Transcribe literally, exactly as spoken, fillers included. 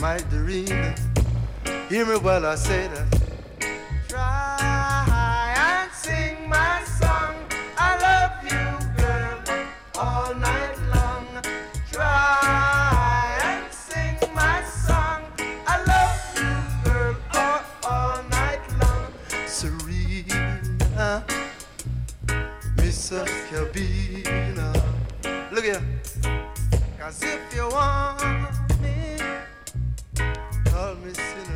my dream. Hear me while I say that. Try and sing my song. I love you, girl, all night long. Try and sing my song. I love you, girl, all, all night long. Serena, Miss Cabina. Look here. Cause if you want me, call me Serena.